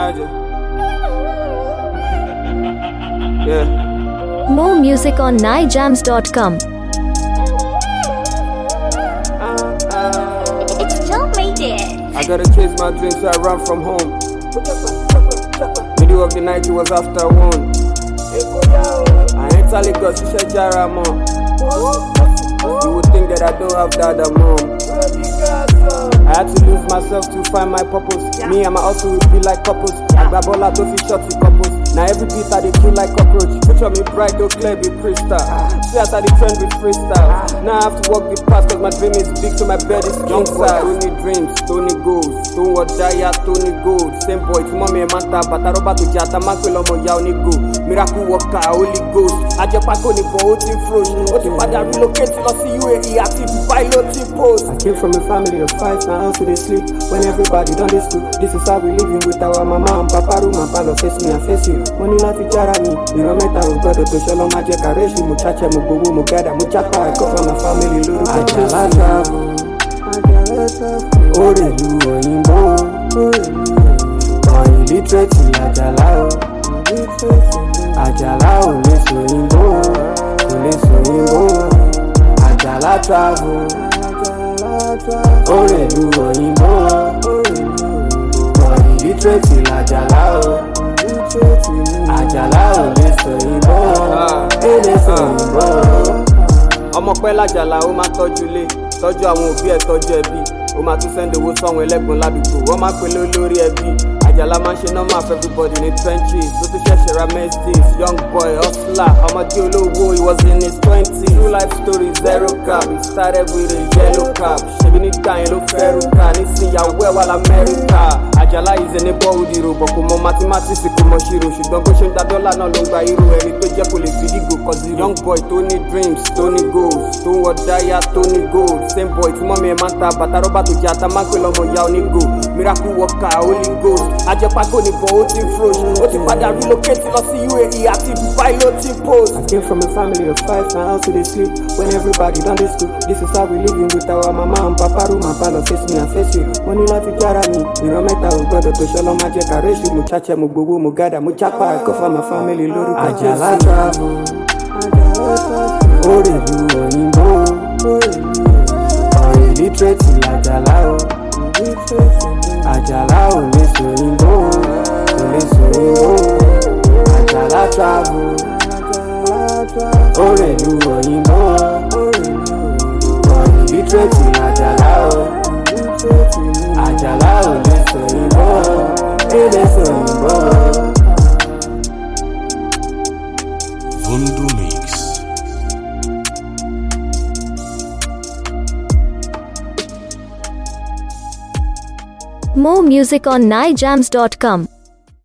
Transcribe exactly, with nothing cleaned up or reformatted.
Niger. Yeah. More music on nijams dot com. It's still made it. I gotta chase my dreams, so I run from home. Middle of the night, it was after one. I enter Lagos, you said Jara mom. You would think that I don't have dad and mom. I had to lose myself to find my purpose. Me and my hustle would be like couples. I grab all out those shots with couples. Now every beat I they kill like cockroach. Picture me bright, though clear, be crystal. See as I they trend with freestyle. Now I have to walk the path cause my dream is big, so my bed is king size. Don't need dreams, don't need goals. Don't want die, don't need gold. Same boy, to mommy and manta, but I roba to jata, man kwelo mo ya oni go. Miracle worker, Holy Ghost. I just pack on the boat in frosh. What if I relocate to see U A E active piloting post? I came from a family of five, now also they sleep. When everybody done this too. This is how we living with our mama and papa room and palo face me and face you. Money not to jara me. You know meta we got to show my jekareshi muchacha mugogo mugada muchapa. I come from my family lulu. I just travel. Ore lu oyinbo. On illiterate ajala o. Ajala o le so oyinbo. O le so oyinbo. Ajala travel. Ore lu oyinbo. On illiterate ajala o. Àjàlá ò lè sọ ìbò, ó lè sọ ìbò. Ọmọ pẹ́ lájàlá ó máa tọ́jú ilé, tọ́jú àwọn òbí ẹ̀ tọ́jú ẹbí. Ó máa tún sẹ́ndì owó sọ́wọ́n ẹlẹ́gbọ̀n ládùúgbò. Wọ́n máa pèlè olórí ẹbí. Àjàlá máa ń ṣe normal for everybody in the trenches. Tó tún ṣẹ̀ṣẹ̀ ra Mercedes, young boy, hustler. Ọmọdé olówó, he was in his twenties. True life story, zero cap. He started with a yellow cap. Ṣebí nígbà yẹn ló fẹ́ rúkà. Nísìnyàwó ẹ̀ wà l'Amẹ́ríkà. Àjàlá is a neighborhood hero, but kò mọ mathematics kò mọ ṣírò. Ṣùgbọ́n bó ṣe ń da dọ́là náà ló ń gba irú ẹni tó jẹ́ kò lè fi dígò kọ sí. Young boy tó ní dreams, tó ní goals, tó ń wọ dáyà, tó ní gold. Same boy tí mọ́mí ẹ̀ máa ń ta bàtà rọ́bà tó jẹ́ ata máa ń pè lọ́mọ ìyá onígò. Miracle worker, Holy Ghost. Ajẹ́pákó ní bọ̀ ó ti ń frosh. Ó ti padà relocate lọ sí U A E àti piloting post. I came from a family of five, now also they sleep. When everybody done this school, this is how we living with our mama and papa room and palo face me and face you. Money láti jára mi, ìran mẹ́ta ò gbọ́dọ̀ tó ṣọlọ́ máa jẹ́ kàrẹ́ṣù. Mo cháchẹ́, mo gbowó, mo gádà, mo jápa. I come from my family lórúkọ Àjàlá travel. Ore lu òyìnbó. On illiterate l'Àjàlá o. Àjàlá ò lè sọ òyìnbó. Kò lè sọ òyìnbó. Àjàlá travel. Ore lu òyìnbó. On illiterate l'Àjàlá o. Àjàlá ò lè sọ òyìnbó. Kò lè sọ òyìnbó. Vondo Mix. More music on nijams dot com.